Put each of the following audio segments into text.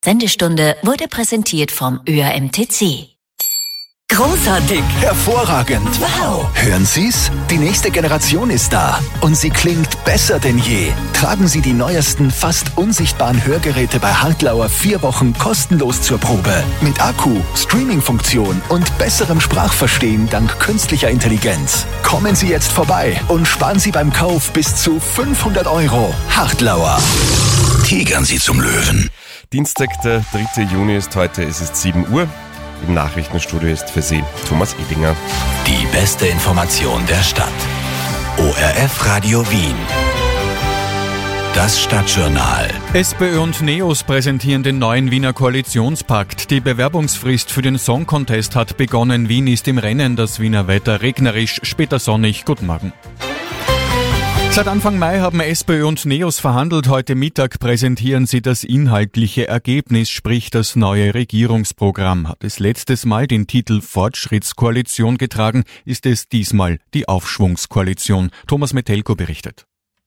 Sendestunde wurde präsentiert vom ÖAMTC. Großartig! Hervorragend! Wow! Hören Sie's? Die nächste Generation ist da und sie klingt besser denn je. Tragen Sie die neuesten, fast unsichtbaren Hörgeräte bei Hartlauer 4 Wochen kostenlos zur Probe. Mit Akku, Streaming-Funktion und besserem Sprachverstehen dank künstlicher Intelligenz. Kommen Sie jetzt vorbei und sparen Sie beim Kauf bis zu 500 €. Hartlauer. Tigern Sie zum Löwen. Dienstag, der 3. Juni ist heute, es ist 7 Uhr. Im Nachrichtenstudio ist für Sie Thomas Edinger. Die beste Information der Stadt. ORF Radio Wien. Das Stadtjournal. SPÖ und NEOS präsentieren den neuen Wiener Koalitionspakt. Die Bewerbungsfrist für den Song Contest hat begonnen. Wien ist im Rennen, das Wiener Wetter regnerisch, später sonnig. Guten Morgen. Seit Anfang Mai haben SPÖ und NEOS verhandelt. Heute Mittag präsentieren sie das inhaltliche Ergebnis, sprich das neue Regierungsprogramm. Hat es letztes Mal den Titel Fortschrittskoalition getragen, ist es diesmal die Aufschwungskoalition. Thomas Metelko berichtet.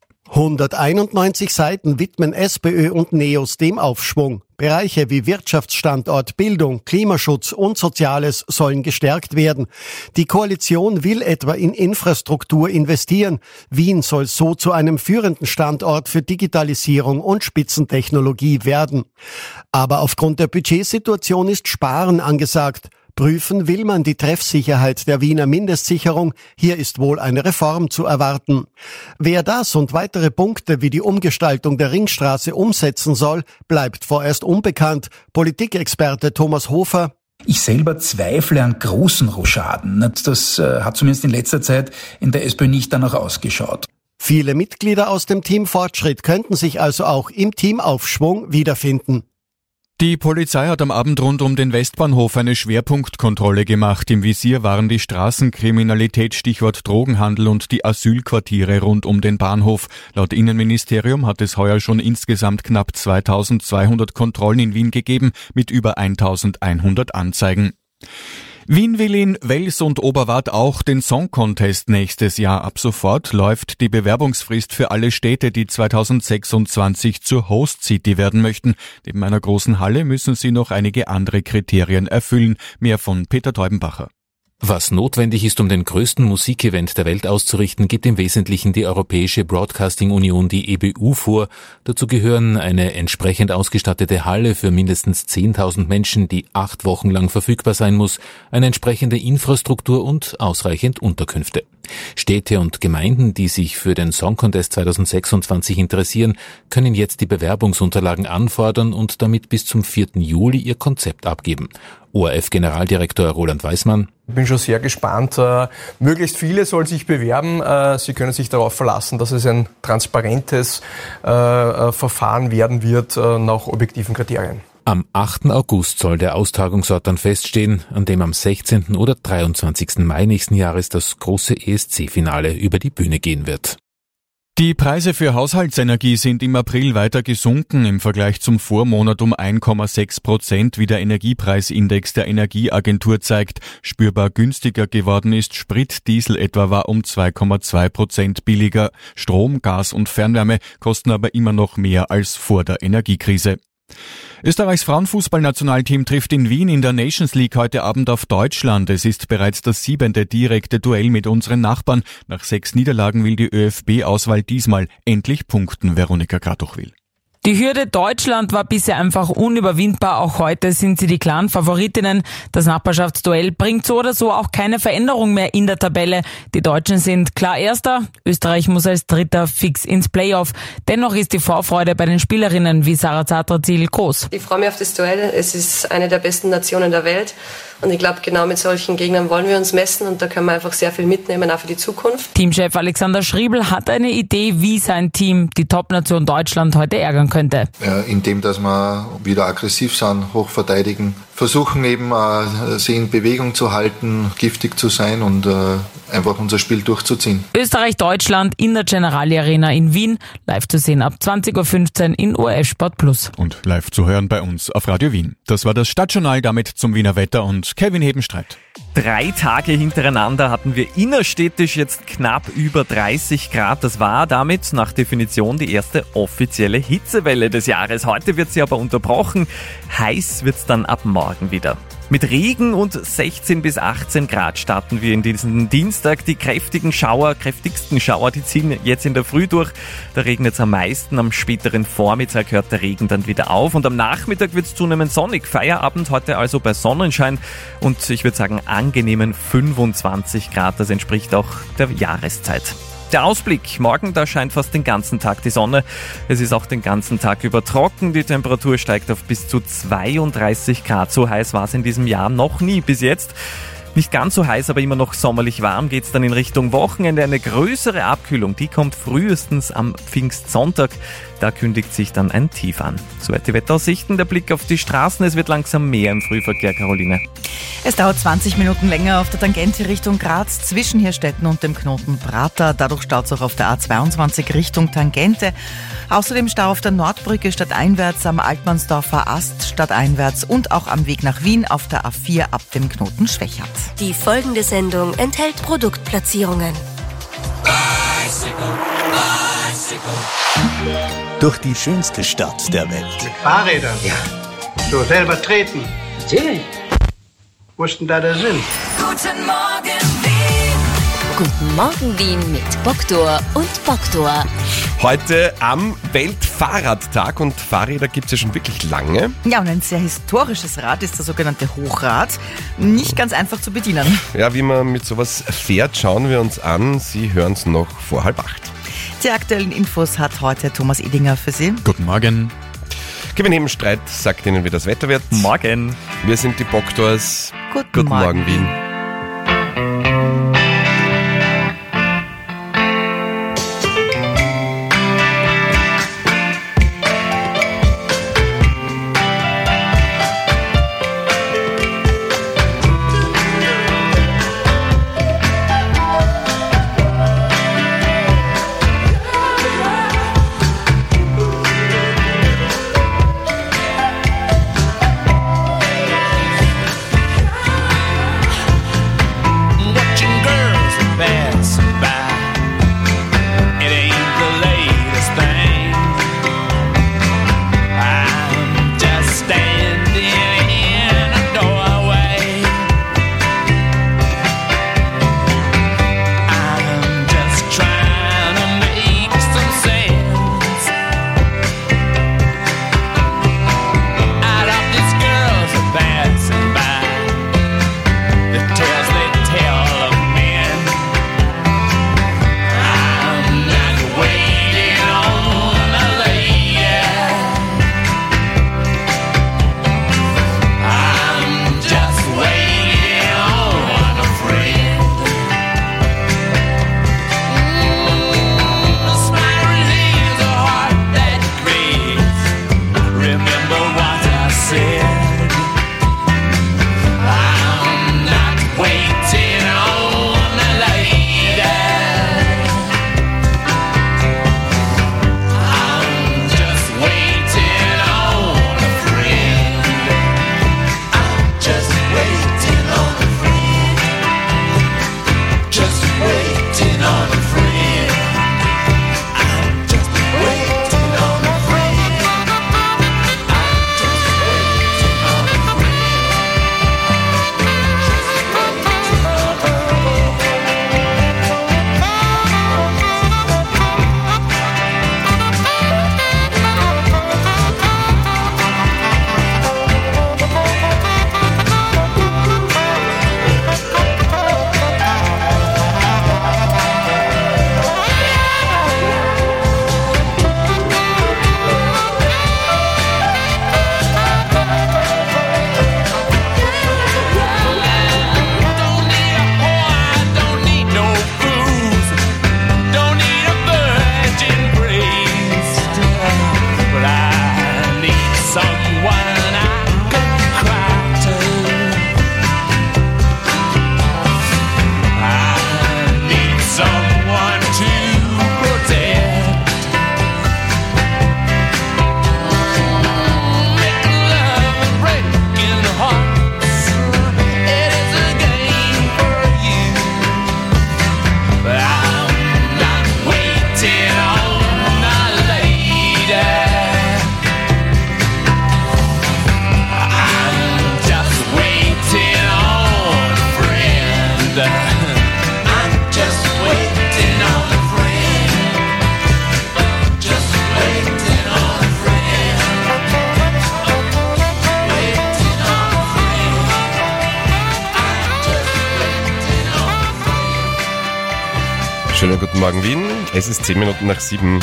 191 Seiten widmen SPÖ und NEOS dem Aufschwung. Bereiche wie Wirtschaftsstandort, Bildung, Klimaschutz und Soziales sollen gestärkt werden. Die Koalition will etwa in Infrastruktur investieren. Wien soll so zu einem führenden Standort für Digitalisierung und Spitzentechnologie werden. Aber aufgrund der Budgetsituation ist Sparen angesagt. Prüfen will man die Treffsicherheit der Wiener Mindestsicherung. Hier ist wohl eine Reform zu erwarten. Wer das und weitere Punkte wie die Umgestaltung der Ringstraße umsetzen soll, bleibt vorerst unbekannt. Politikexperte Thomas Hofer: Ich selber zweifle an großen Rochaden. Das hat zumindest in letzter Zeit in der SPÖ nicht danach ausgeschaut. Viele Mitglieder aus dem Team Fortschritt könnten sich also auch im Team Aufschwung wiederfinden. Die Polizei hat am Abend rund um den Westbahnhof eine Schwerpunktkontrolle gemacht. Im Visier waren die Straßenkriminalität, Stichwort Drogenhandel, und die Asylquartiere rund um den Bahnhof. Laut Innenministerium hat es heuer schon insgesamt knapp 2200 Kontrollen in Wien gegeben, mit über 1100 Anzeigen. Wien will in Wels und Oberwart auch den Song Contest nächstes Jahr. Ab sofort läuft die Bewerbungsfrist für alle Städte, die 2026 zur Host City werden möchten. Neben einer großen Halle müssen sie noch einige andere Kriterien erfüllen. Mehr von Peter Teubenbacher. Was notwendig ist, um den größten Musikevent der Welt auszurichten, gibt im Wesentlichen die Europäische Broadcasting Union, die EBU, vor. Dazu gehören eine entsprechend ausgestattete Halle für mindestens 10.000 Menschen, die 8 Wochen lang verfügbar sein muss, eine entsprechende Infrastruktur und ausreichend Unterkünfte. Städte und Gemeinden, die sich für den Song Contest 2026 interessieren, können jetzt die Bewerbungsunterlagen anfordern und damit bis zum 4. Juli ihr Konzept abgeben. ORF-Generaldirektor Roland Weismann: Ich bin schon sehr gespannt. Möglichst viele sollen sich bewerben. Sie können sich darauf verlassen, dass es ein transparentes Verfahren werden wird nach objektiven Kriterien. Am 8. August soll der Austragungsort dann feststehen, an dem am 16. oder 23. Mai nächsten Jahres das große ESC-Finale über die Bühne gehen wird. Die Preise für Haushaltsenergie sind im April weiter gesunken, im Vergleich zum Vormonat um 1,6%, wie der Energiepreisindex der Energieagentur zeigt. Spürbar günstiger geworden ist Sprit, Diesel etwa war um 2,2% billiger. Strom, Gas und Fernwärme kosten aber immer noch mehr als vor der Energiekrise. Österreichs Frauenfußballnationalteam trifft in Wien in der Nations League heute Abend auf Deutschland. Es ist bereits das 7. direkte Duell mit unseren Nachbarn. Nach 6 Niederlagen will die ÖFB-Auswahl diesmal endlich punkten. Veronika Kratochwil. Die Hürde Deutschland war bisher einfach unüberwindbar. Auch heute sind sie die klaren Favoritinnen. Das Nachbarschaftsduell bringt so oder so auch keine Veränderung mehr in der Tabelle. Die Deutschen sind klar Erster. Österreich muss als Dritter fix ins Playoff. Dennoch ist die Vorfreude bei den Spielerinnen wie Sarah Zatratzil groß. Ich freue mich auf das Duell. Es ist eine der besten Nationen der Welt. Und ich glaube, genau mit solchen Gegnern wollen wir uns messen und da können wir einfach sehr viel mitnehmen, auch für die Zukunft. Teamchef Alexander Schriebel hat eine Idee, wie sein Team die Top-Nation Deutschland heute ärgern könnte. Indem, dass wir wieder aggressiv sind, hoch verteidigen, versuchen eben sie in Bewegung zu halten, giftig zu sein und einfach unser Spiel durchzuziehen. Österreich-Deutschland in der Generali Arena in Wien, live zu sehen ab 20.15 Uhr in ORF Sport Plus. Und live zu hören bei uns auf Radio Wien. Das war das Stadtjournal, damit zum Wiener Wetter und Kevin Hebenstreit. 3 Tage hintereinander hatten wir innerstädtisch jetzt knapp über 30 Grad. Das war damit nach Definition die erste offizielle Hitzewelle des Jahres. Heute wird sie aber unterbrochen. Heiß wird's dann ab morgen wieder. Mit Regen und 16 bis 18 Grad starten wir in diesen Dienstag. Die kräftigsten Schauer, die ziehen jetzt in der Früh durch. Da regnet es am meisten. Am späteren Vormittag hört der Regen dann wieder auf. Und am Nachmittag wird es zunehmend sonnig. Feierabend heute also bei Sonnenschein. Und ich würde sagen angenehmen 25 Grad. Das entspricht auch der Jahreszeit. Der Ausblick, morgen, da scheint fast den ganzen Tag die Sonne. Es ist auch den ganzen Tag über trocken. Die Temperatur steigt auf bis zu 32 Grad. So heiß war es in diesem Jahr noch nie bis jetzt. Nicht ganz so heiß, aber immer noch sommerlich warm geht's dann in Richtung Wochenende. Eine größere Abkühlung, die kommt frühestens am Pfingstsonntag. Da kündigt sich dann ein Tief an. Soweit die Wetteraussichten, der Blick auf die Straßen. Es wird langsam mehr im Frühverkehr, Caroline. Es dauert 20 Minuten länger auf der Tangente Richtung Graz zwischen Hirstetten und dem Knoten Prater. Dadurch staut es auch auf der A22 Richtung Tangente. Außerdem Stau auf der Nordbrücke stadteinwärts, am Altmannsdorfer Ast stadteinwärts und auch am Weg nach Wien auf der A4 ab dem Knoten Schwächert. Die folgende Sendung enthält Produktplatzierungen. Durch die schönste Stadt der Welt. Mit Fahrrädern? Ja. So selber treten? Natürlich. Wo ist denn da der Sinn? Guten Morgen Wien. Guten Morgen Wien mit Boktor und Boktor. Heute am Weltfahrradtag und Fahrräder gibt es ja schon wirklich lange. Ja, und ein sehr historisches Rad ist das sogenannte Hochrad. Nicht ganz einfach zu bedienen. Ja, wie man mit sowas fährt, schauen wir uns an. Sie hören es noch vor 7:30. Die aktuellen Infos hat heute Thomas Edinger für Sie. Guten Morgen. Kevin Hebenstreit sagt Ihnen, wie das Wetter wird. Morgen. Wir sind die Boktors. Guten Morgen Wien. Schönen guten Morgen Wien, es ist 10 Minuten nach 7.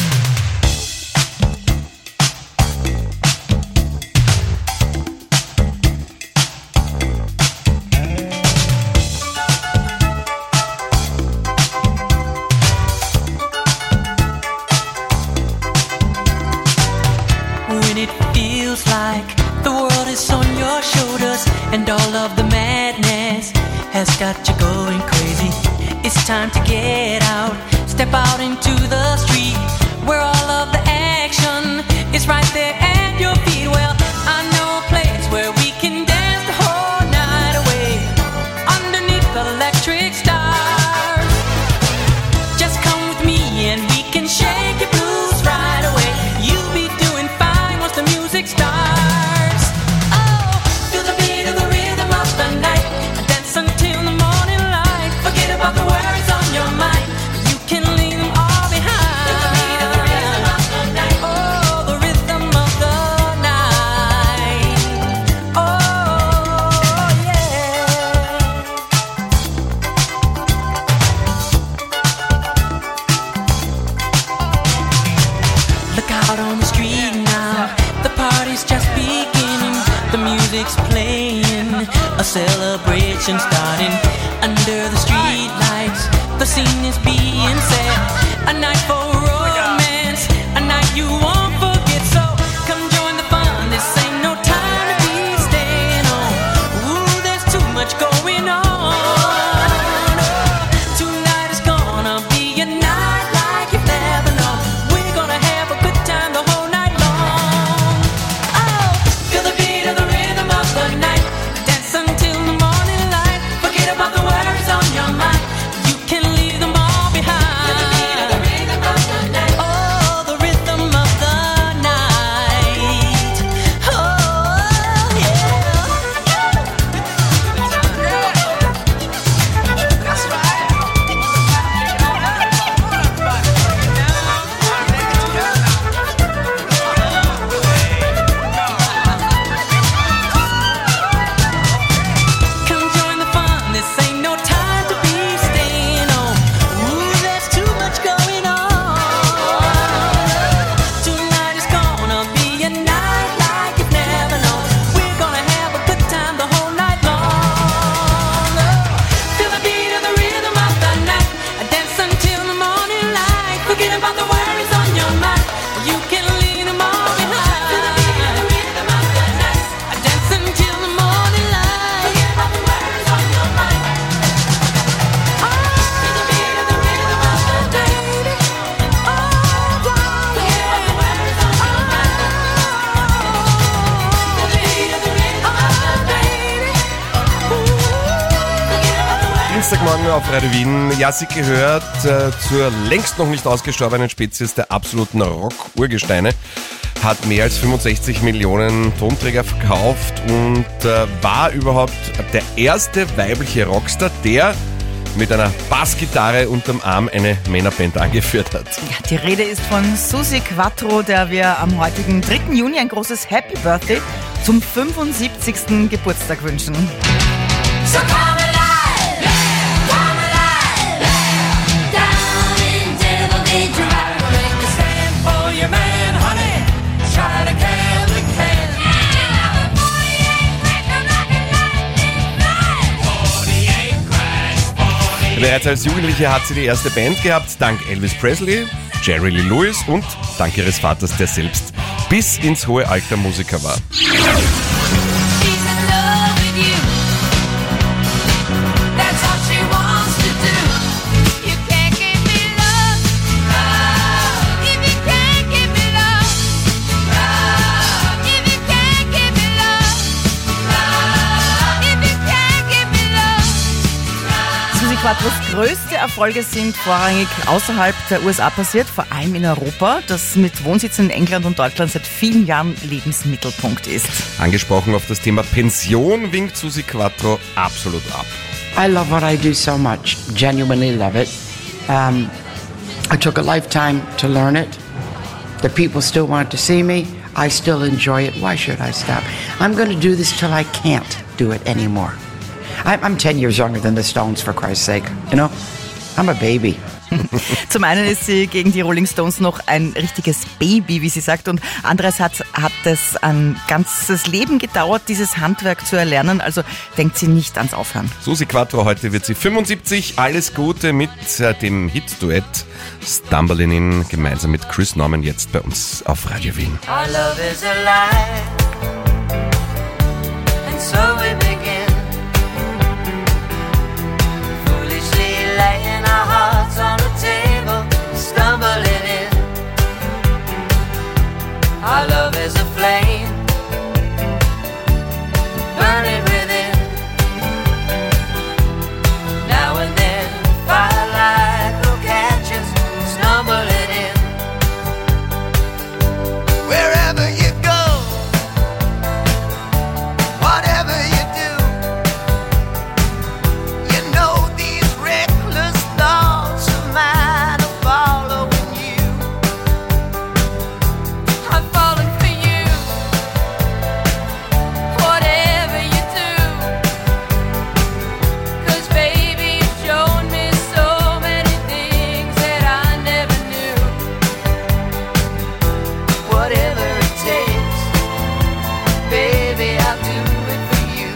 When it feels like the world is on your shoulders and all of the madness has got you going crazy. It's time to get out, step out into the street where all of the action is right there at your feet. Well, I know a place where we can dance the whole night away underneath the electric stars. Just come with me and we can shake your blues right away. You'll be doing fine once the music starts. Oh, feel the beat of the rhythm of the night. Dance until the morning light. Forget about the words on your mind. You can leave them all behind. Feel the beat of the rhythm of the night. Oh, the rhythm of the night. Oh, yeah. Look out on the street now. The party's just beginning. The music's playing. A celebration starting under the street lights. The scene is being set. A night for romance. A night you won't forget. So come join the fun. This ain't no time to be staying home. Ooh, there's too much going on. Tonight is gonna be a night like you've never known. We're gonna have a good time the whole night long. Oh, feel the beat of the rhythm of the night. Dance until the morning light. Forget about the words on your mind. You can leave them all behind. Feel the beat of the rhythm of the night. Oh, the rhythm of the night. Oh, yeah. That's right. Come join the fun. This ain't no time to be staying home. Ooh, there's too much going on. Tonight is gonna be a night like you've never known. We're gonna have a good time the whole night long. Feel the beat of the rhythm of the night. Dance until the morning light. Forget about the worries on your mind. You can leave them all behind. Feel the beat of the rhythm of the night. Dance until the morning light. Forget about the worries on your mind. Feel the beat of the rhythm of the night. Oh, forget about the worries on your mind. Feel the beat of the rhythm of the night. Forget about the worries. Dienstagmorgen auf Radio Wien. Ja, sie gehört zur längst noch nicht ausgestorbenen Spezies der absoluten Rock-Urgesteine. Hat mehr als 65 Millionen Tonträger verkauft und war überhaupt der erste weibliche Rockstar, der mit einer Bassgitarre unterm Arm eine Männerband angeführt hat. Ja, die Rede ist von Suzi Quatro, der wir am heutigen 3. Juni ein großes Happy Birthday zum 75. Geburtstag wünschen. So come alive, come alive, down in Devil May Cry. Make a stand for your man, honey. Try to can the can. Bereits als Jugendliche hat sie die erste Band gehabt, dank Elvis Presley, Jerry Lee Lewis und dank ihres Vaters, der selbst bis ins hohe Alter Musiker war. She's in love with you. That's all she wants to do. You can't give me love, love. If you can't give me love, love. If you can't give me love, love. If you can't give me love, love. Suzi Quatros größte Erfolge sind vorrangig außerhalb der USA passiert, vor allem in Europa, das mit Wohnsitz in England und Deutschland seit vielen Jahren Lebensmittelpunkt ist. Angesprochen auf das Thema Pension winkt Suzi Quatro absolut ab. I love what I do so much, genuinely love it. I took a lifetime to learn it. The people still want to see me. I still enjoy it. Why should I stop? I'm going to do this till I can't do it anymore. I'm 10 years younger than the Stones, for Christ's sake. You know, I'm a baby. Zum einen ist sie gegen die Rolling Stones noch ein richtiges Baby, wie sie sagt, und andererseits hat es ein ganzes Leben gedauert, dieses Handwerk zu erlernen, also denkt sie nicht ans Aufhören. Susi Quattro, heute wird sie 75. Alles Gute mit dem Hit-Duett Stumbling In, gemeinsam mit Chris Norman, jetzt bei uns auf Radio Wien. Our love is alive, and so we begin. Foolishly laying our hearts on the table, stumbling in. Our love is a flame, burning within. Now and then, firelight will catch us, stumbling in. Wherever you go, whatever you do, you know these reckless thoughts of mine are following you. I'm falling for you, whatever you do. 'Cause baby, you've shown me so many things that I never knew. Whatever it takes, baby, I'll do it for you.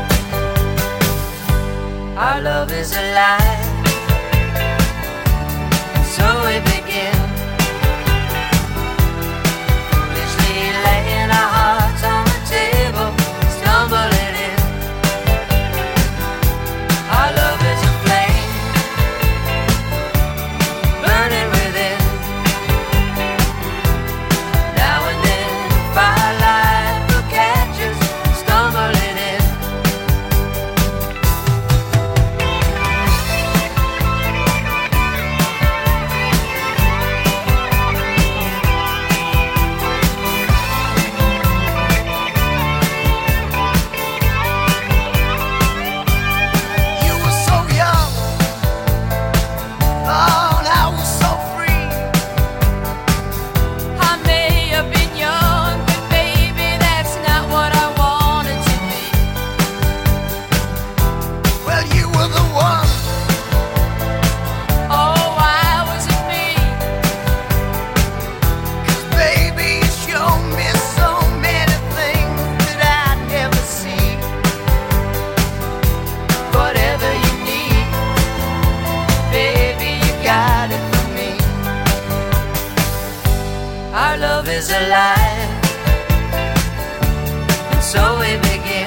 Our love is alive, and so we begin. Foolishly laying our hearts on the table, stumbling in. Our love is a flame, burning within. Now and then, firelight will catch us, stumbling in. You were so young, oh, and I was so free. I may have been young, but baby, that's not what I wanted to be. Well, you were the one. Oh, why was it me? 'Cause baby, you showed me so many things that I'd never see. Whatever you need, baby, you got it for me. Our love is alive, and so we begin.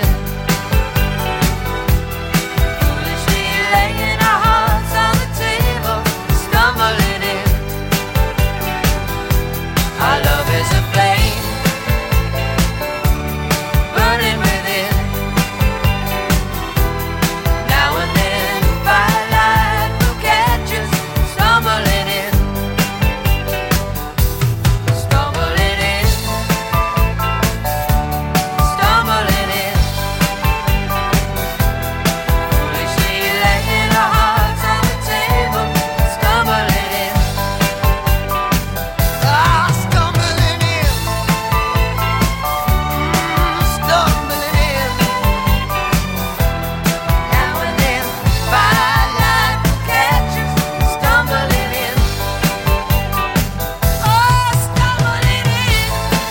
Foolishly laying our hearts on the table, stumbling in. Our love is a flame, burning within. Now and then, firelight will catch us, stumbling in. Stumbling in. Stumbling in. Foolishly laying our hearts on the table, stumbling in. Ah, stumbling in. Stumbling in. Now and then, firelight will catch us, stumbling in. Oh, stumbling in.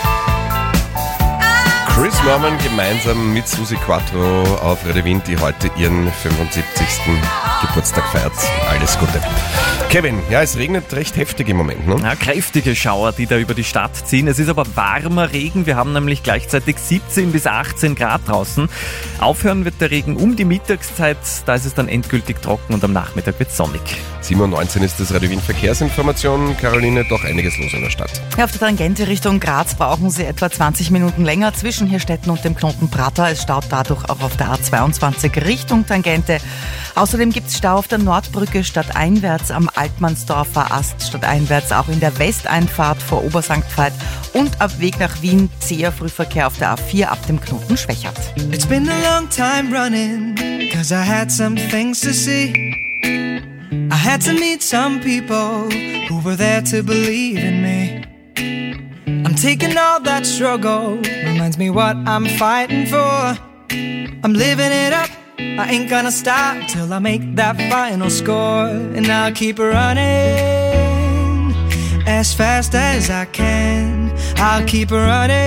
Chris Norman gemeinsam mit Susi Quattro auf Radio Wien, die heute ihren 75. Geburtstag feiert. Alles Gute. Kevin, ja, es regnet recht heftig im Moment, ne? Ja, kräftige Schauer, die da über die Stadt ziehen. Es ist aber warmer Regen. Wir haben nämlich gleichzeitig 17 bis 18 Grad draußen. Aufhören wird der Regen um die Mittagszeit. Da ist es dann endgültig trocken und am Nachmittag wird es sonnig. 7:19 Uhr ist das Radio Wien Verkehrsinformation. Caroline, doch einiges los in der Stadt. Ja, auf der Tangente Richtung Graz brauchen Sie etwa 20 Minuten länger zwischen Hirstetten und dem Knoten Prater. Es staut dadurch auch auf der A22 Richtung Tangente. Außerdem gibt es Stau auf der Nordbrücke stadteinwärts am Altmannsdorfer Ast stadteinwärts, auch in der Westeinfahrt vor Obersankt Veit und ab Weg nach Wien zäher Frühverkehr auf der A4 ab dem Knoten Schwächert. It's been a long time running, 'cause I had some things to see. I had to meet some people who were there to believe in me. I'm taking all that struggle, reminds me what I'm fighting for. I'm living it up, I ain't gonna stop till I make that final score. And I'll keep running as fast as I can. I'll keep running.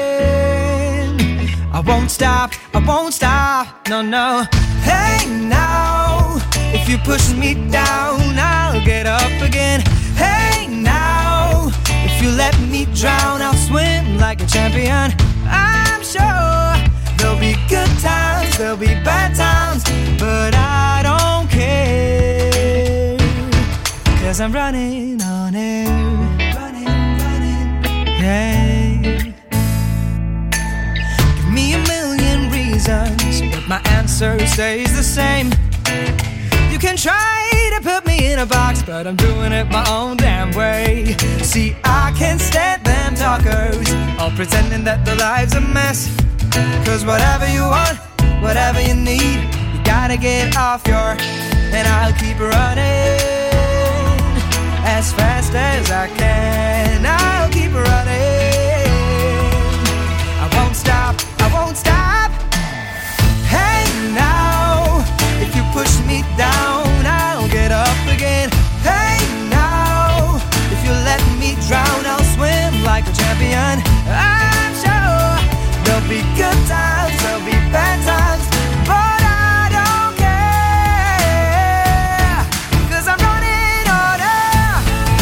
I won't stop, no, no. Hey now, if you push me down, I'll get up again. Hey now, if you let me drown, I'll swim like a champion. I'm sure there'll be good times, there'll be bad times, but I don't care, 'cause I'm running on air. Running, yeah. Give me a million reasons, but my answer stays the same. You can try to put me in a box, but I'm doing it my own damn way. See, I can't stand them talkers, all pretending that their life's a mess. 'Cause whatever you want, whatever you need, you gotta get off your, and I'll keep running as fast as I can. I'll keep running. I won't stop, Hey now, if you push me down, I'll get up again. Hey now, if you let me drown, I'll swim like a champion. I'm sure there'll be good times, there'll be bad times, but I don't care, 'cause I'm running on air.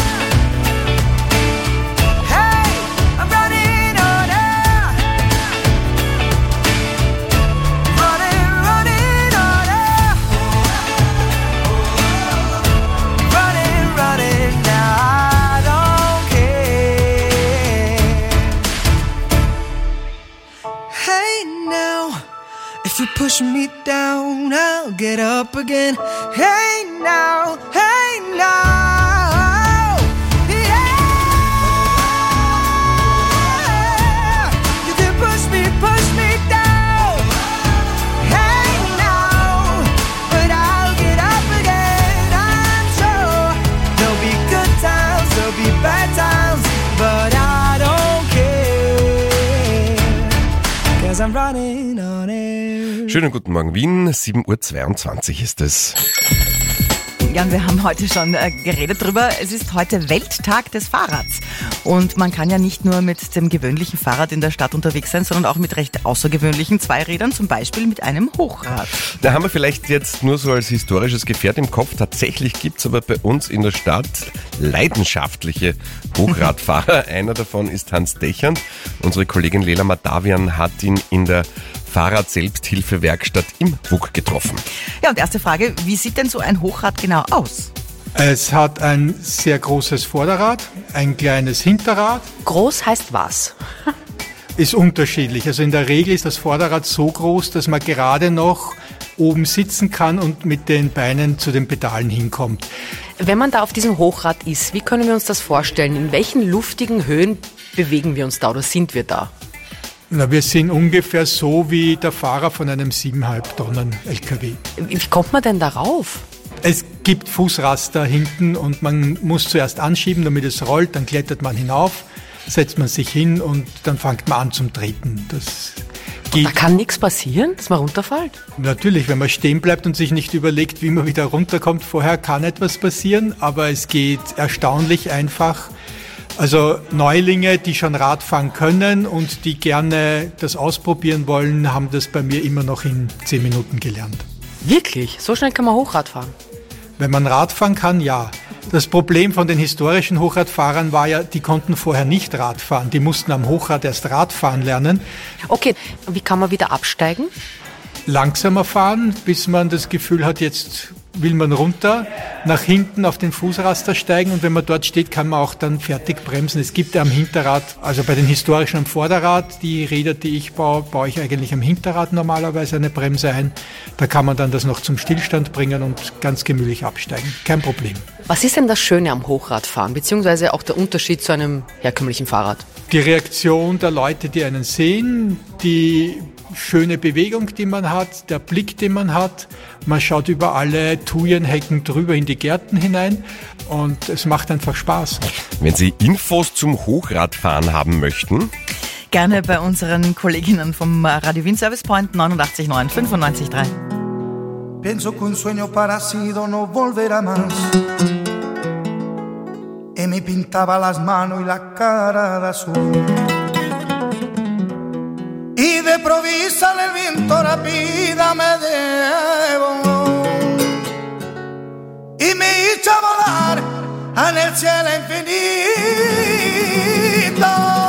Hey, I'm running on air. Running on air. Running, now I don't care. Hey now, if you push me down, I'll get up again. Hey now, yeah. You can push me down. Hey now, but I'll get up again. I'm sure there'll be good times, there'll be bad times, but I don't care, 'cause I'm running on air. Schönen guten Morgen Wien, 7:22 Uhr ist es. Ja, und wir haben heute schon geredet drüber. Es ist heute Welttag des Fahrrads. Und man kann ja nicht nur mit dem gewöhnlichen Fahrrad in der Stadt unterwegs sein, sondern auch mit recht außergewöhnlichen Zweirädern, zum Beispiel mit einem Hochrad. Da haben wir vielleicht jetzt nur so als historisches Gefährt im Kopf. Tatsächlich gibt's aber bei uns in der Stadt leidenschaftliche Hochradfahrer. Einer davon ist Hans Dechand. Unsere Kollegin Lela Madavian hat ihn in der Fahrrad-Selbsthilfe-Werkstatt im WUK getroffen. Ja, und erste Frage, wie sieht denn so ein Hochrad genau aus? Es hat ein sehr großes Vorderrad, ein kleines Hinterrad. Groß heißt was? Ist unterschiedlich. Also in der Regel ist das Vorderrad so groß, dass man gerade noch oben sitzen kann und mit den Beinen zu den Pedalen hinkommt. Wenn man da auf diesem Hochrad ist, wie können wir uns das vorstellen? In welchen luftigen Höhen bewegen wir uns da oder sind wir da? Na, wir sind ungefähr so wie der Fahrer von einem 7,5 Tonnen LKW. Wie kommt man denn darauf? Es gibt Fußraster hinten und man muss zuerst anschieben, damit es rollt, dann klettert man hinauf, setzt man sich hin und dann fängt man an zum Treten. Das geht. Da kann nichts passieren, dass man runterfällt? Natürlich, wenn man stehen bleibt und sich nicht überlegt, wie man wieder runterkommt, vorher kann etwas passieren, aber es geht erstaunlich einfach. Also Neulinge, die schon Radfahren können und die gerne das ausprobieren wollen, haben das bei mir immer noch in 10 Minuten gelernt. Wirklich? So schnell kann man Hochrad fahren? Wenn man Radfahren kann, ja. Das Problem von den historischen Hochradfahrern war ja, die konnten vorher nicht Radfahren. Die mussten am Hochrad erst Radfahren lernen. Okay, wie kann man wieder absteigen? Langsamer fahren, bis man das Gefühl hat, jetzt will man runter, nach hinten auf den Fußraster steigen und wenn man dort steht, kann man auch dann fertig bremsen. Es gibt ja am Hinterrad, also bei den historischen am Vorderrad, die Räder, die ich baue ich eigentlich am Hinterrad normalerweise eine Bremse ein. Da kann man dann das noch zum Stillstand bringen und ganz gemütlich absteigen. Kein Problem. Was ist denn das Schöne am Hochradfahren, beziehungsweise auch der Unterschied zu einem herkömmlichen Fahrrad? Die Reaktion der Leute, die einen sehen, die schöne Bewegung, die man hat, der Blick, den man hat. Man schaut über alle Thujenhecken drüber in die Gärten hinein und es macht einfach Spaß. Wenn Sie Infos zum Hochradfahren haben möchten, gerne bei unseren Kolleginnen vom Radio Wien Service Point 89.9 95.3. Pienso que un sueño parecido no volverá más. Y me pintaba las manos y la cara de azul. Y de provisa el viento rápida me llevó y me hizo volar en el cielo infinito.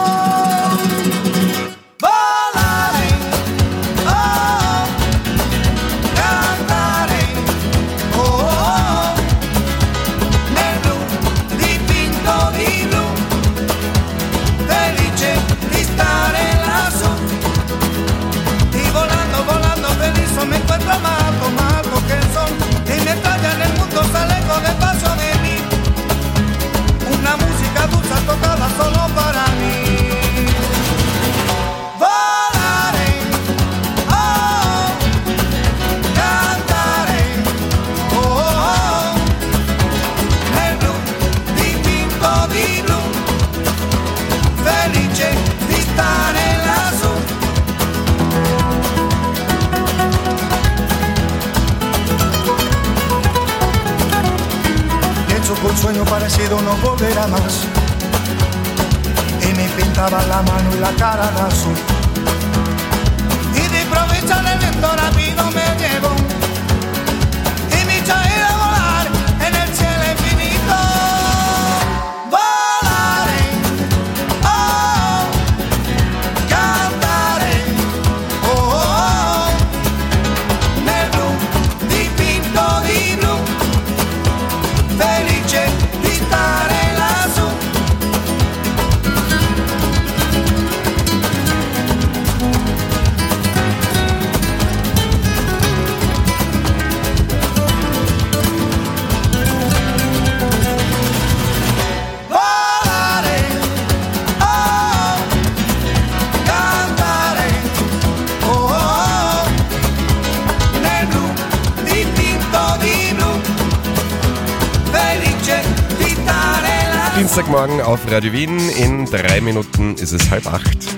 Me encuentro amado, amado que son y me traya en el mundo, se alejo despacio de mí. Una música dulce tocada solo para mí. Volaré, oh, cantaré, oh, oh, nel blu dipinto di blu, felice di stare lassù. Un sueño parecido no volverá más. Y me pintaba la mano y la cara de azul. Y de improviso el viento rápido me llevó y me hizo ir a volar en el cielo infinito. Volaré, oh, cantaré, oh, oh, nel blu dipinto di blu, felice di stare lassù. Volare, oh, cantare, oh, oh, nel blu dipinto di blu. Dienstagmorgen auf Radio Wien. In 3 Minuten ist es 7:30.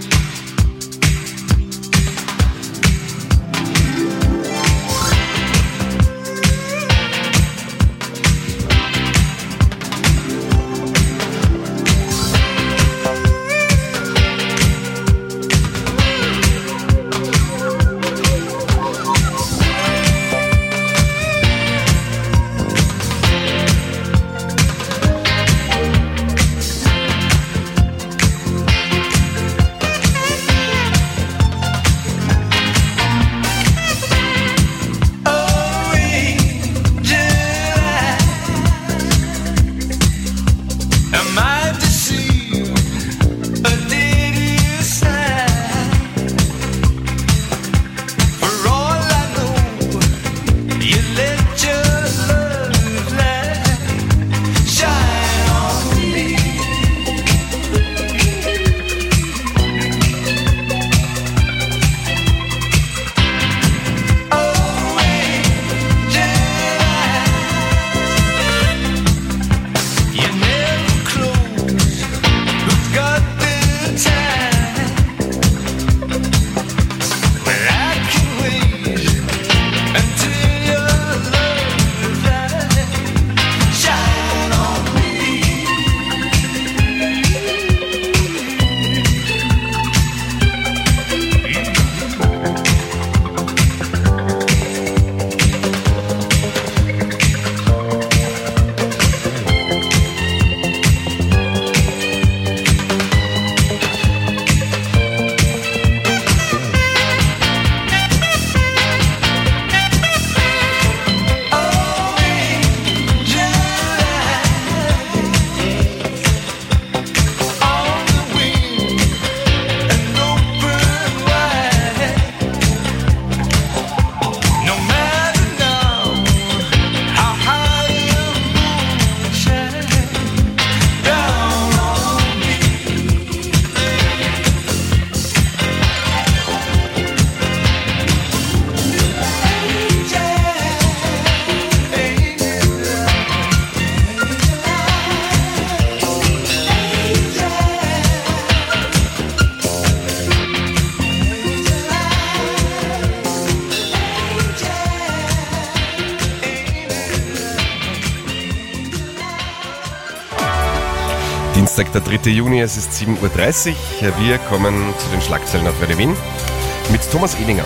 Donnerstag, der 3. Juni, es ist 7.30 Uhr. Wir kommen zu den Schlagzeilen auf Radio Wien mit Thomas Edinger.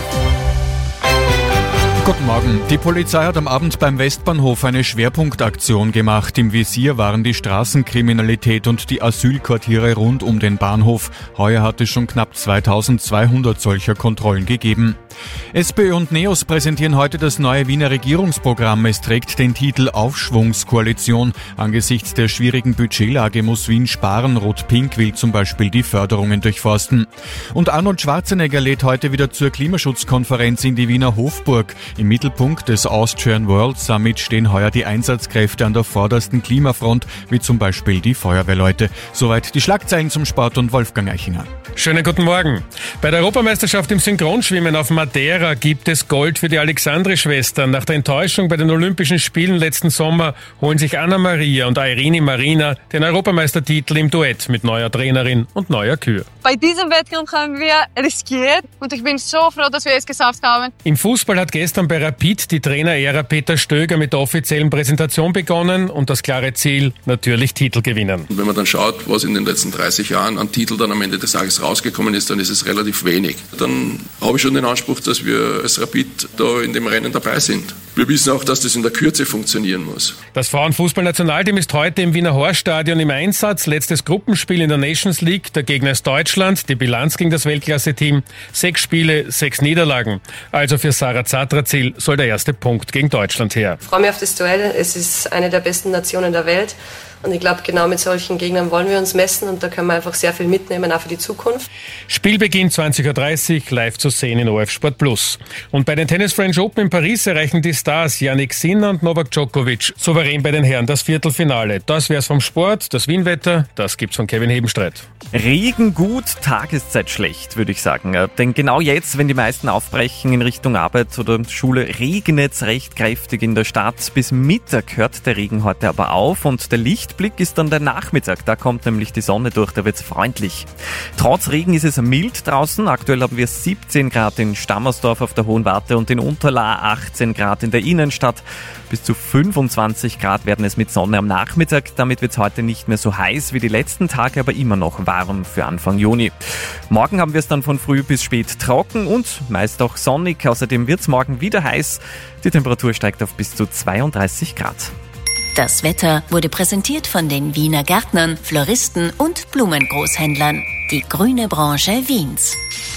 Guten Morgen. Die Polizei hat am Abend beim Westbahnhof eine Schwerpunktaktion gemacht. Im Visier waren die Straßenkriminalität und die Asylquartiere rund um den Bahnhof. Heuer hat es schon knapp 2200 solcher Kontrollen gegeben. SPÖ und NEOS präsentieren heute das neue Wiener Regierungsprogramm. Es trägt den Titel Aufschwungskoalition. Angesichts der schwierigen Budgetlage muss Wien sparen. Rot-Pink will zum Beispiel die Förderungen durchforsten. Und Arnold Schwarzenegger lädt heute wieder zur Klimaschutzkonferenz in die Wiener Hofburg. Im Mittelpunkt des Austrian World Summit stehen heuer die Einsatzkräfte an der vordersten Klimafront, wie zum Beispiel die Feuerwehrleute. Soweit die Schlagzeilen zum Sport und Wolfgang Eichinger. Schönen guten Morgen. Bei der Europameisterschaft im Synchronschwimmen auf Madeira gibt es Gold für die Alexandri-Schwestern. Nach der Enttäuschung bei den Olympischen Spielen letzten Sommer holen sich Anna Maria und Irene Marina den Europameistertitel im Duett mit neuer Trainerin und neuer Kür. Bei diesem Wettkampf haben wir riskiert und ich bin so froh, dass wir es geschafft haben. Im Fußball hat gestern bei Rapid die Trainerära Peter Stöger mit der offiziellen Präsentation begonnen und das klare Ziel, natürlich Titel gewinnen. Und wenn man dann schaut, was in den letzten 30 Jahren an Titel dann am Ende des Tages rausgekommen ist, dann ist es relativ wenig. Dann habe ich schon den Anspruch, dass wir als Rapid da in dem Rennen dabei sind. Wir wissen auch, dass das in der Kürze funktionieren muss. Das Frauenfußball-Nationalteam ist heute im Wiener Horststadion im Einsatz. Letztes Gruppenspiel in der Nations League. Der Gegner ist Deutschland. Die Bilanz gegen das Weltklasse-Team: 6 Spiele, 6 Niederlagen. Also für Sarah Zatrazil soll der erste Punkt gegen Deutschland her. Ich freue mich auf das Duell. Es ist eine der besten Nationen der Welt. Und ich glaube, genau mit solchen Gegnern wollen wir uns messen und da können wir einfach sehr viel mitnehmen, auch für die Zukunft. Spielbeginn 20.30 Uhr, live zu sehen in ORF Sport Plus. Und bei den Tennis French Open in Paris erreichen die Stars Jannik Sinner und Novak Djokovic souverän bei den Herren das Viertelfinale. Das wär's vom Sport, das Wienwetter, das gibt's von Kevin Hebenstreit. Regen gut, Tageszeit schlecht, würde ich sagen. Denn genau jetzt, wenn die meisten aufbrechen in Richtung Arbeit oder Schule, regnet's recht kräftig in der Stadt. Bis Mittag hört der Regen heute aber auf und der Lichtblick ist dann der Nachmittag. Da kommt nämlich die Sonne durch, da wird's freundlich. Trotz Regen ist es mild draußen. Aktuell haben wir 17 Grad in Stammersdorf auf der Hohen Warte und in Unterlaa 18 Grad in der Innenstadt. Bis zu 25 Grad werden es mit Sonne am Nachmittag. Damit wird's heute nicht mehr so heiß wie die letzten Tage, aber immer noch warm für Anfang Juni. Morgen haben wir es dann von früh bis spät trocken und meist auch sonnig. Außerdem wird's morgen wieder heiß. Die Temperatur steigt auf bis zu 32 Grad. Das Wetter wurde präsentiert von den Wiener Gärtnern, Floristen und Blumengroßhändlern. Die grüne Branche Wiens.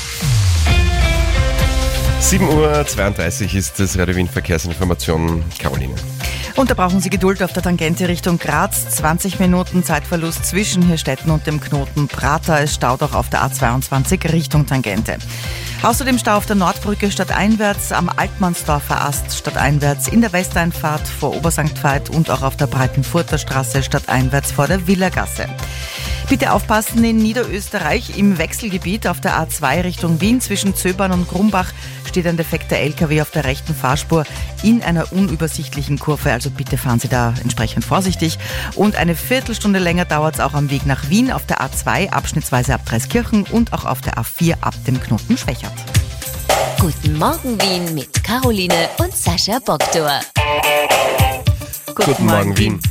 7.32 Uhr ist das Radio Wien Verkehrsinformation. Caroline. Und da brauchen Sie Geduld auf der Tangente Richtung Graz. 20 Minuten Zeitverlust zwischen Hirstetten und dem Knoten Prater. Es staut auch auf der A22 Richtung Tangente. Außerdem Stau auf der Nordbrücke stadteinwärts, am Altmannsdorfer Ast stadteinwärts, in der Westeinfahrt vor Obersankt Veit und auch auf der Breitenfurter Straße stadteinwärts vor der Villagasse. Bitte aufpassen in Niederösterreich im Wechselgebiet auf der A2 Richtung Wien zwischen Zöbern und Grumbach steht ein defekter LKW auf der rechten Fahrspur in einer unübersichtlichen Kurve, also bitte fahren Sie da entsprechend vorsichtig. Und eine Viertelstunde länger dauert es auch am Weg nach Wien auf der A2 abschnittsweise ab Dreiskirchen und auch auf der A4 ab dem Knoten Schwächert. Guten Morgen Wien mit Caroline und Sascha Bogdor. Guten Morgen Wien.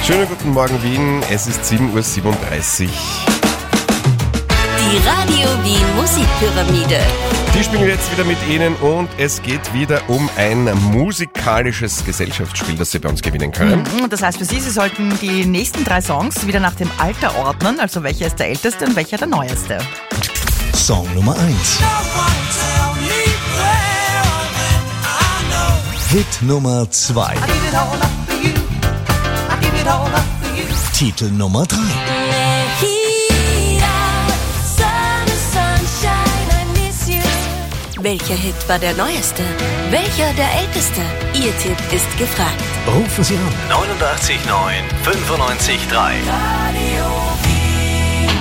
Schönen guten Morgen Wien, es ist 7.37 Uhr. Die Radio Wien Musikpyramide. Die spielen jetzt wieder mit Ihnen und es geht wieder um ein musikalisches Gesellschaftsspiel, das Sie bei uns gewinnen können. Das heißt für Sie, Sie sollten die nächsten 3 Songs wieder nach dem Alter ordnen, also welcher ist der älteste und welcher der neueste. Song Nummer 1. Hit Nummer 2. Titel Nummer 3. Welcher Hit war der neueste? Welcher der älteste? Ihr Tipp ist gefragt. Rufen Sie an. 89 9 95 3. Radio Wien.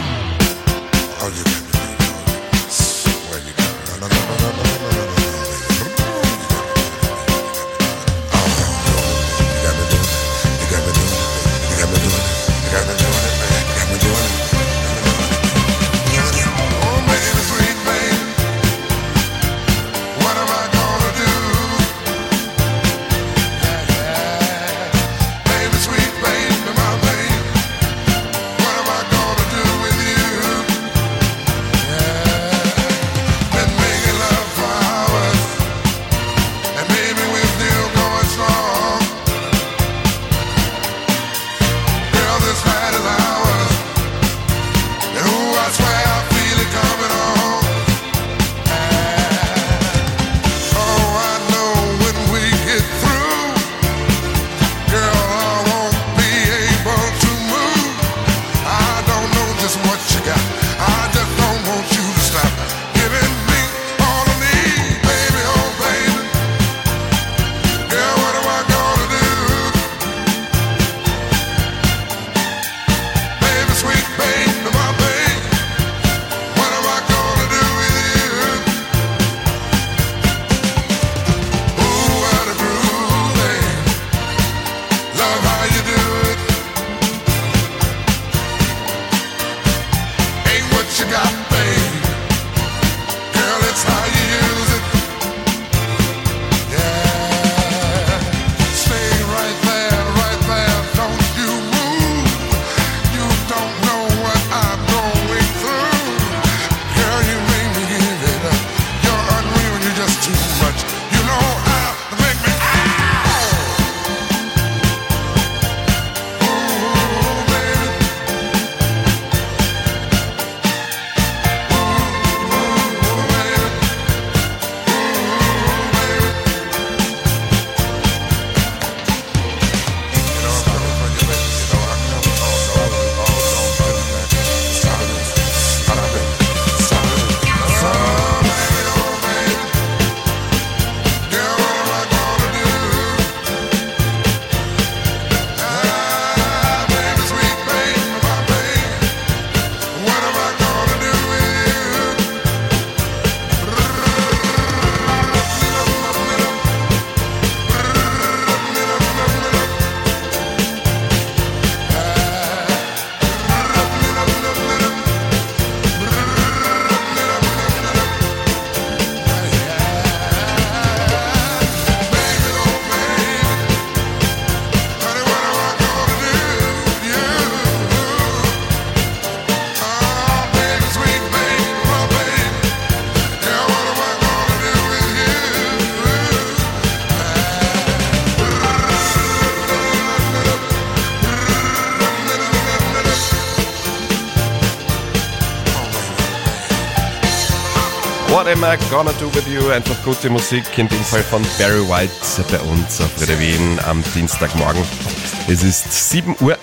What am I gonna do with you? Einfach gute Musik, in dem Fall von Barry White bei uns auf Radio Wien am Dienstagmorgen. Es ist 7.41 Uhr.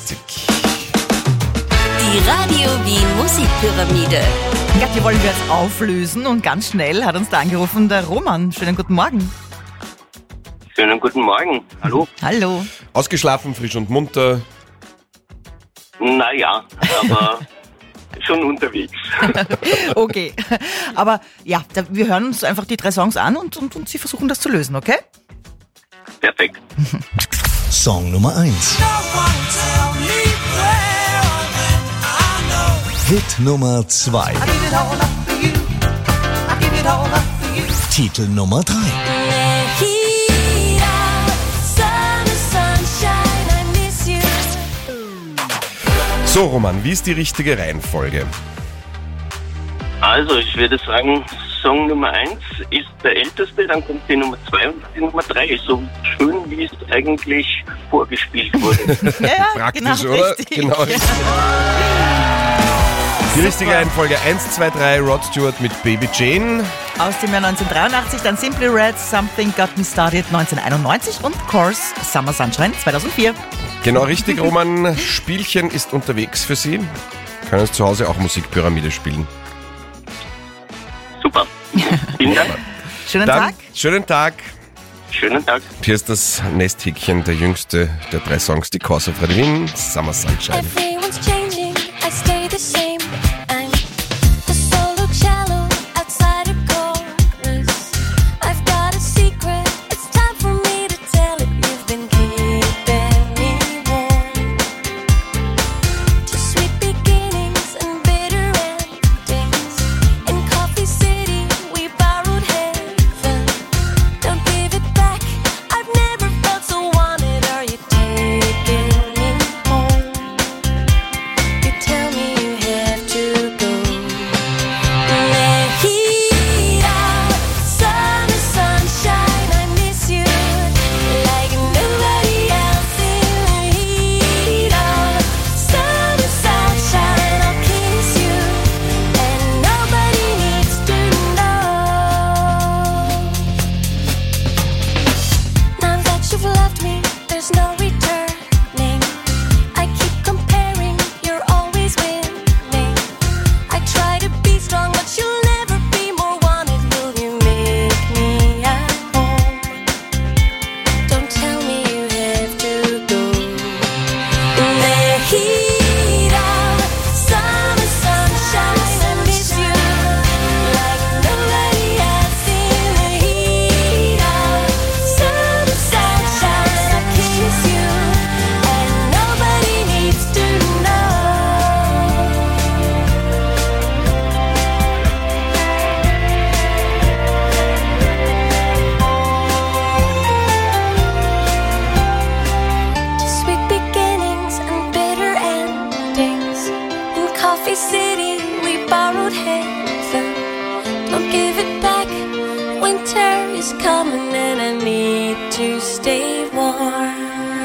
Die Radio Wien Musikpyramide. Ja, die wollen wir jetzt auflösen und ganz schnell hat uns da angerufen der Roman. Schönen guten Morgen. Schönen guten Morgen. Hallo. Hallo. Ausgeschlafen, frisch und munter? Naja, aber schon unterwegs. Okay, aber ja, wir hören uns einfach die 3 Songs an und Sie versuchen das zu lösen, okay? Perfekt. Song Nummer 1. Hit Nummer 2. Titel Nummer 3. So, Roman, wie ist die richtige Reihenfolge? Also, ich würde sagen, Song Nummer 1 ist der älteste, dann kommt die Nummer 2 und die Nummer 3. So schön, wie es eigentlich vorgespielt wurde. Ja, Praktisch, genau oder? richtig. Genau richtig. Die richtige Reihenfolge 1, 2, 3, Rod Stewart mit Baby Jane. Aus dem Jahr 1983, dann Simply Red, Something Got Me Started 1991 und Course, Summer Sunshine 2004. Genau richtig, Roman. Spielchen ist unterwegs für Sie. Können Sie zu Hause auch Musikpyramide spielen. Super. Vielen Dank. Schönen Dann, Tag. Schönen Tag. Schönen Tag. Hier ist das Nesthäkchen, der jüngste der 3 Songs, die Corso Freddy Wien, Summer Sunshine. Everyone's changing, I stay the same. I'm the soul look shallow outside a chorus. I've got a secret, it's time for me to tell it. You've been keeping me warm. To sweet beginnings and bitter endings. In Coffee City, we borrowed heaven. Don't give it back, I've never felt so wanted. Are you taking me home? You tell me you have to go. Mejida, summer sunshine, I miss you like nobody else in the heat of summer sunshine. I'll kiss you, and nobody needs to know. Now that you've left me, there's no returning. I keep comparing, you're always winning. I try to be strong, but you'll never be more wanted. Will you make me at home? Don't tell me you have to go. Mejida, summer sunshine, I miss you like nobody else in the heat of summer sunshine. I kiss you, and nobody needs to know. To sweet beginnings and bitter endings. In Coffee City, we borrowed heaven. Don't give it back. Winter is coming, and I need to stay warm.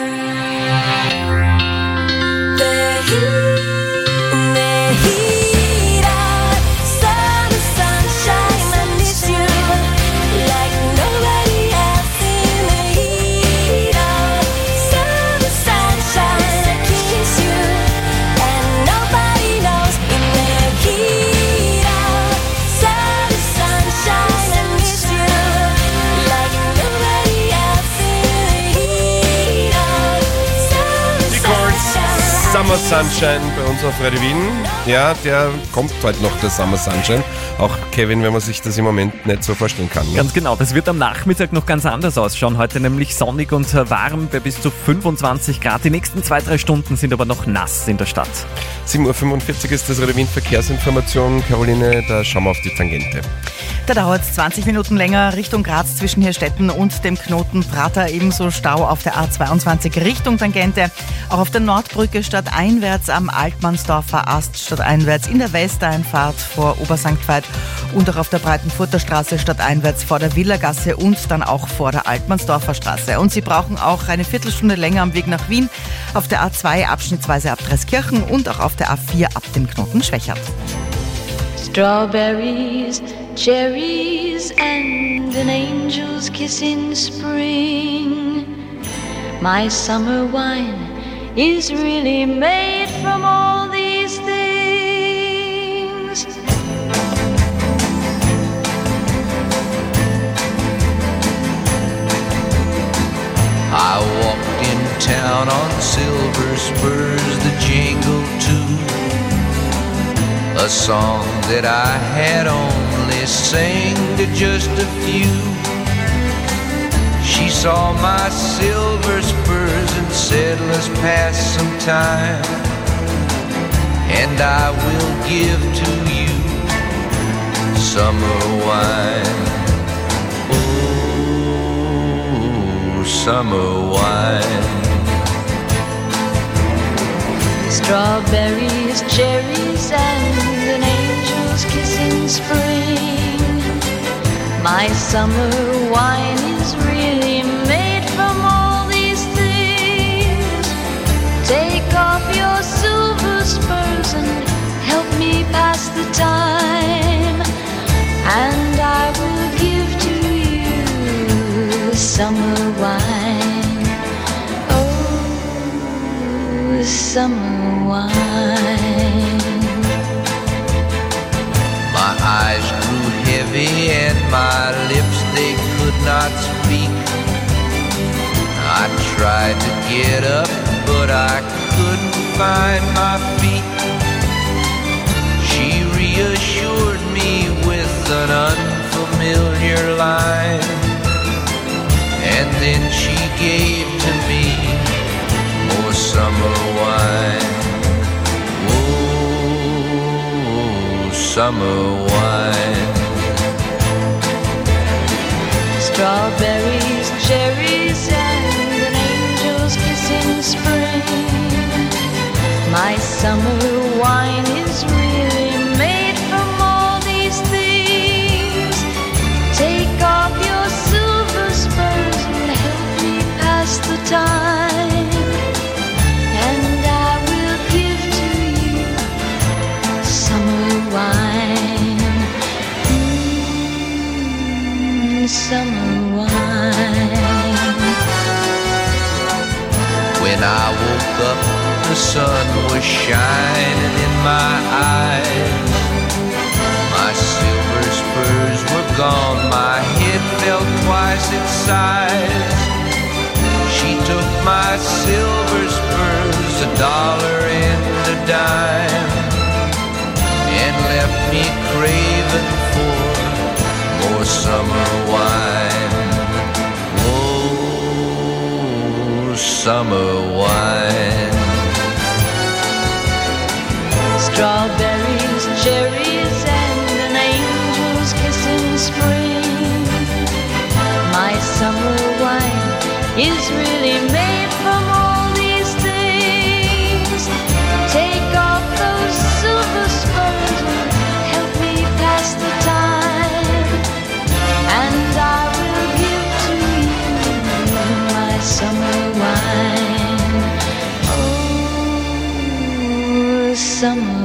The heat of summer sunshine, I miss you like nobody else in the heat of summer sunshine. I kiss you, and nobody knows. In the heat of summer sunshine, I miss you like nobody else in the heat of summer Die Chords, sunshine. Summer Sunshine bei uns auf Radio Wien. Ja, der kommt heute noch, der Summer Sunshine. Auch Kevin, wenn man sich das im Moment nicht so vorstellen kann. Ne? Ganz genau, das wird am Nachmittag noch ganz anders ausschauen. Heute nämlich sonnig und warm bei bis zu 25 Grad. Die nächsten 2-3 Stunden sind aber noch nass in der Stadt. 7.45 Uhr ist das Radio Wien Verkehrsinformation. Caroline, da schauen wir auf die Tangente. Da dauert es 20 Minuten länger Richtung Graz zwischen Hirstetten und dem Knoten Prater. Ebenso Stau auf der A22 Richtung Tangente. Auch auf der Nordbrücke stadteinwärts am Altmannsdorfer Ast stadteinwärts in der Westeinfahrt vor Obersankt Veit und auch auf der Breitenfurter Straße stadteinwärts vor der Villagasse und dann auch vor der Altmannsdorfer Straße. Und Sie brauchen auch eine Viertelstunde länger am Weg nach Wien auf der A2 abschnittsweise ab Dreskirchen und auch auf der A4 ab dem Knoten Schwächert. Strawberries, cherries, and an angel's kiss in spring. My summer wine is really made from all these things. I walked in town on silver spurs that jingle too. A song that I had only sang to just a few. She saw my silver spurs and said, let's pass some time, and I will give to you summer wine. Oh, summer wine. Strawberries, cherries, and an angel's kiss in spring. My summer wine is really made from all these things. Take off your silver spurs and help me pass the time, and I will give to you summer wine. Oh, summer wine. My eyes grew heavy and my lips, they could not speak. I tried to get up, but I couldn't find my feet. She reassured me with an unfamiliar line, and then she gave to me more summer wine. Oh, summer wine. Strawberries, cherries, and an angel's kiss in spring. My summer wine is really made from all these things. Take off your silver spurs and help me pass the time, and I will give to you summer wine. Summer wine. When I woke up, the sun was shining in my eyes. My silver spurs were gone, my head felt twice its size. She took my silver spurs, $1 and a dime, and left me craving for more summer wine. Oh, summer wine. Strawberries, cherries, and an angel's kiss in spring. My summer wine is really made from all these things. Take off those silver spurs and help me pass the time, and I will give to you my summer wine. Oh, summer wine.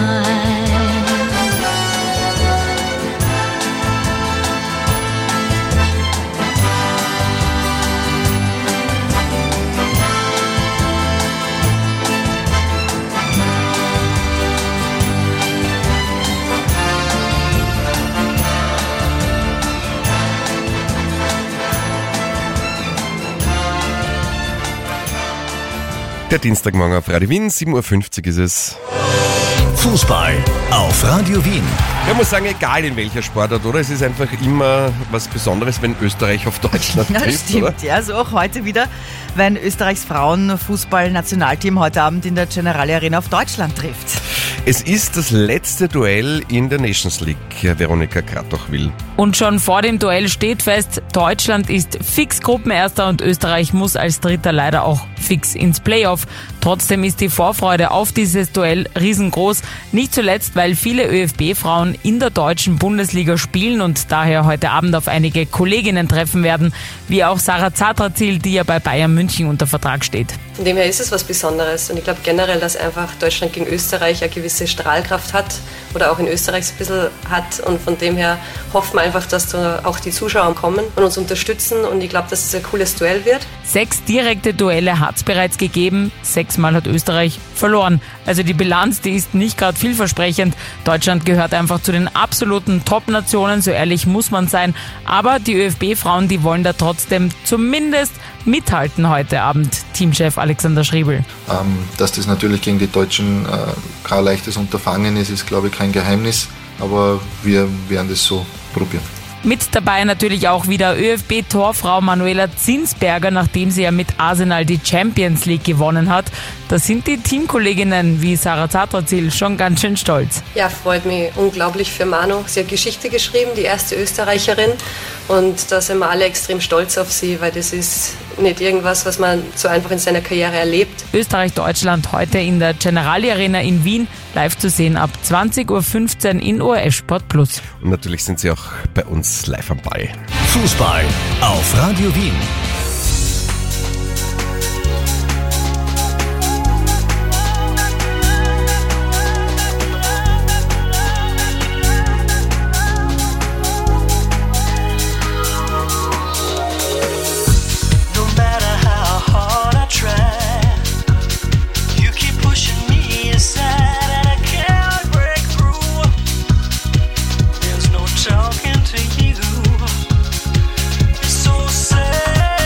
Der Dienstagmorgen auf Radio Wien, 7.50 Uhr ist es. Fußball auf Radio Wien. Ich muss sagen, egal in welcher Sportart, oder? Es ist einfach immer was Besonderes, wenn Österreich auf Deutschland Ja, trifft, stimmt. oder? Ja, so auch heute wieder, wenn Österreichs Frauenfußball-Nationalteam heute Abend in der Generali Arena auf Deutschland trifft. Es ist das letzte Duell in der Nations League, Veronika Kratochwil. Und schon vor dem Duell steht fest, Deutschland ist fix Gruppenerster und Österreich muss als Dritter leider auch fix ins Playoff. Trotzdem ist die Vorfreude auf dieses Duell riesengroß. Nicht zuletzt, weil viele ÖFB-Frauen in der deutschen Bundesliga spielen und daher heute Abend auf einige Kolleginnen treffen werden, wie auch Sarah Zadrazil, die ja bei Bayern München unter Vertrag steht. Von dem her ist es was Besonderes und ich glaube generell, dass einfach Deutschland gegen Österreich eine gewisse Strahlkraft hat oder auch in Österreich so ein bisschen hat und von dem her hoffen wir einfach, dass da auch die Zuschauer kommen und uns unterstützen und ich glaube, dass es ein cooles Duell wird. 6 direkte Duelle hat es bereits gegeben, 6-mal hat Österreich verloren. Also die Bilanz, die ist nicht gerade vielversprechend. Deutschland gehört einfach zu den absoluten Top-Nationen, so ehrlich muss man sein. Aber die ÖFB-Frauen, die wollen da trotzdem zumindest mithalten heute Abend. Teamchef Alexander Schriebel. Dass das natürlich gegen die Deutschen kein leichtes Unterfangen ist, ist glaube ich kein Geheimnis. Aber wir werden das so probieren. Mit dabei natürlich auch wieder ÖFB-Torfrau Manuela Zinsberger, nachdem sie ja mit Arsenal die Champions League gewonnen hat. Da sind die Teamkolleginnen wie Sarah Zatrozil schon ganz schön stolz. Ja, freut mich unglaublich für Manu. Sie hat Geschichte geschrieben, die erste Österreicherin. Und da sind wir alle extrem stolz auf sie, weil das ist nicht irgendwas, was man so einfach in seiner Karriere erlebt. Österreich-Deutschland heute in der Generali Arena in Wien, live zu sehen ab 20.15 Uhr in ORF Sport Plus. Und natürlich sind sie auch bei uns live am Ball. Fußball auf Radio Wien. Talking to you, it's so sad.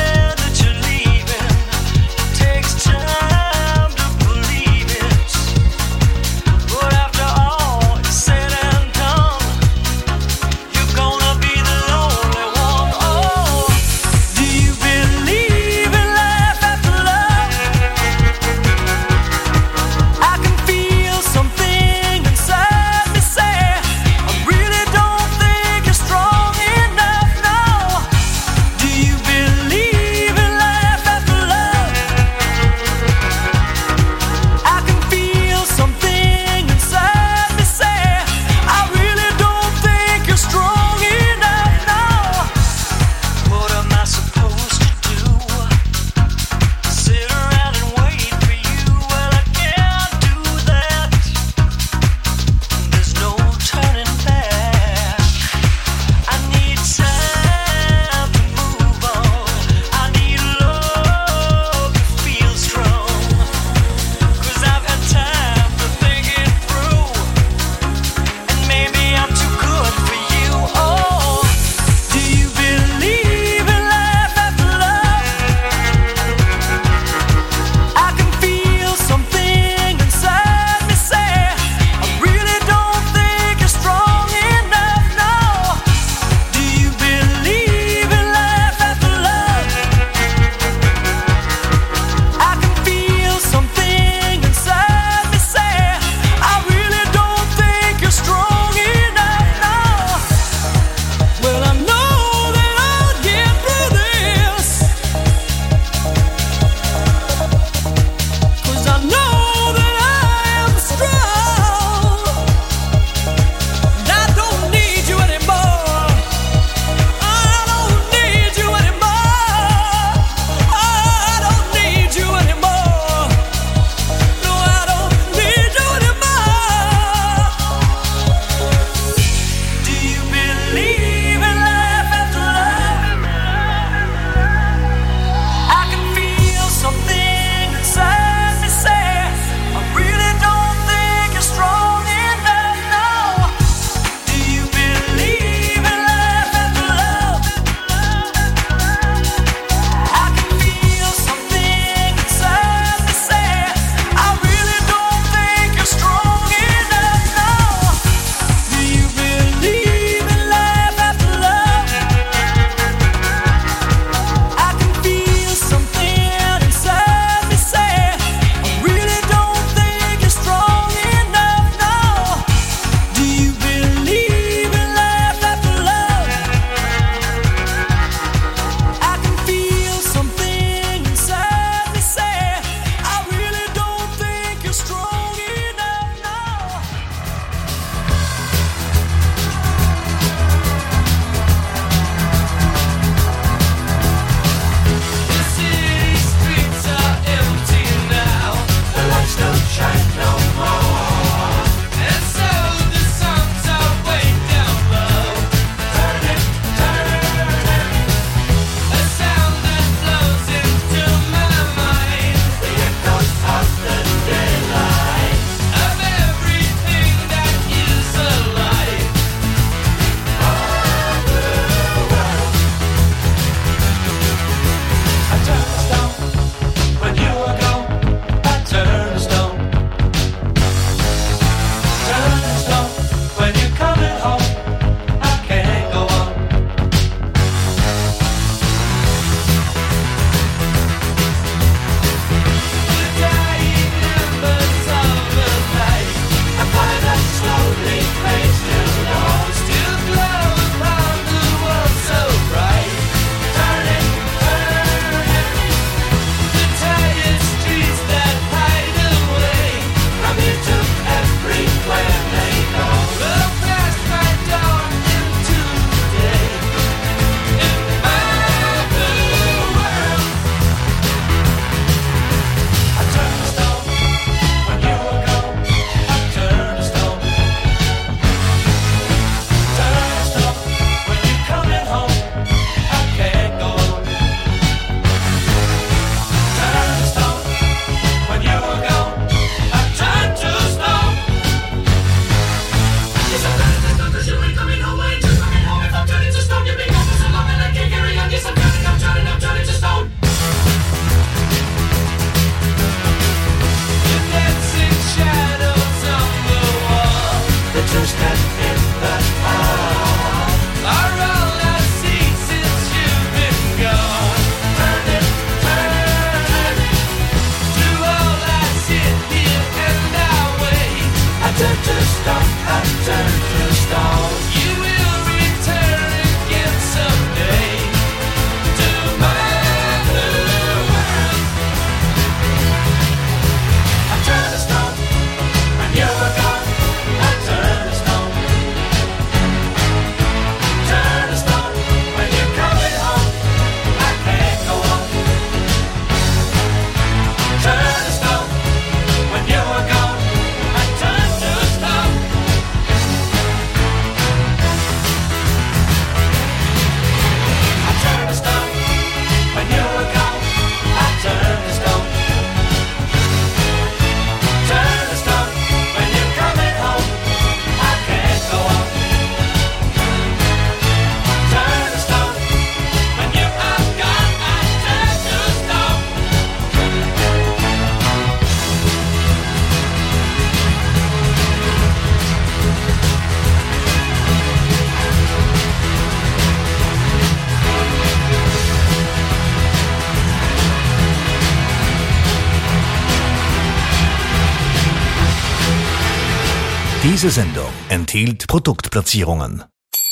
Diese Sendung enthielt Produktplatzierungen.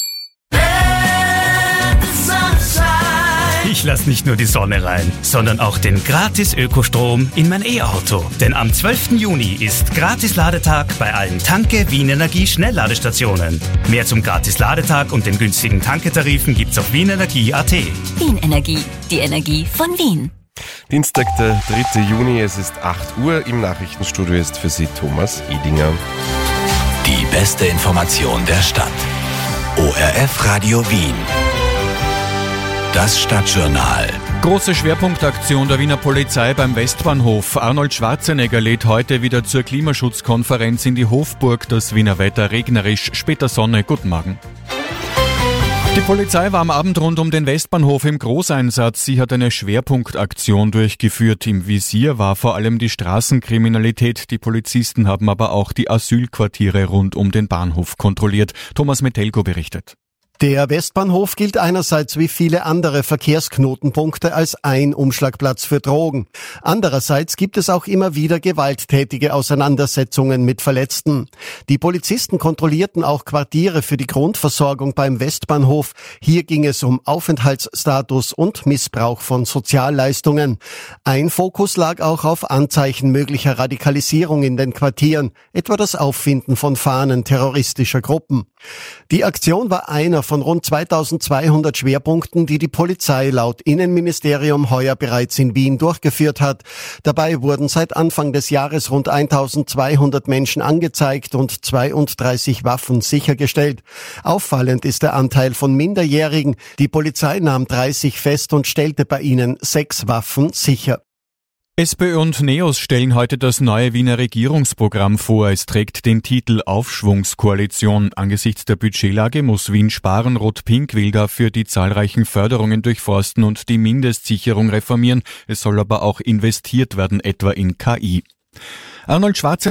Ich lasse nicht nur die Sonne rein, sondern auch den gratis Ökostrom in mein E-Auto. Denn am 12. Juni ist Gratis-Ladetag bei allen Tanke Wien Energie Schnellladestationen. Mehr zum Gratis-Ladetag und den günstigen Tanketarifen gibt's auf wienenergie.at. Wien Energie, die Energie von Wien. Dienstag, der 3. Juni, es ist 8 Uhr. Im Nachrichtenstudio ist für Sie Thomas Edinger. Die beste Information der Stadt. ORF Radio Wien. Das Stadtjournal. Große Schwerpunktaktion der Wiener Polizei beim Westbahnhof. Arnold Schwarzenegger lädt heute wieder zur Klimaschutzkonferenz in die Hofburg. Das Wiener Wetter regnerisch, später Sonne. Guten Morgen. Die Polizei war am Abend rund um den Westbahnhof im Großeinsatz. Sie hat eine Schwerpunktaktion durchgeführt. Im Visier war vor allem die Straßenkriminalität. Die Polizisten haben aber auch die Asylquartiere rund um den Bahnhof kontrolliert. Thomas Metelko berichtet. Der Westbahnhof gilt einerseits wie viele andere Verkehrsknotenpunkte als ein Umschlagplatz für Drogen. Andererseits gibt es auch immer wieder gewalttätige Auseinandersetzungen mit Verletzten. Die Polizisten kontrollierten auch Quartiere für die Grundversorgung beim Westbahnhof. Hier ging es um Aufenthaltsstatus und Missbrauch von Sozialleistungen. Ein Fokus lag auch auf Anzeichen möglicher Radikalisierung in den Quartieren, etwa das Auffinden von Fahnen terroristischer Gruppen. Die Aktion war einer von rund 2200 Schwerpunkten, die die Polizei laut Innenministerium heuer bereits in Wien durchgeführt hat. Dabei wurden seit Anfang des Jahres rund 1200 Menschen angezeigt und 32 Waffen sichergestellt. Auffallend ist der Anteil von Minderjährigen. Die Polizei nahm 30 fest und stellte bei ihnen 6 Waffen sicher. SPÖ und NEOS stellen heute das neue Wiener Regierungsprogramm vor. Es trägt den Titel Aufschwungskoalition. Angesichts der Budgetlage muss Wien sparen. Rot-Pink will dafür die zahlreichen Förderungen durchforsten und die Mindestsicherung reformieren. Es soll aber auch investiert werden, etwa in KI. Arnold Schwarzenegger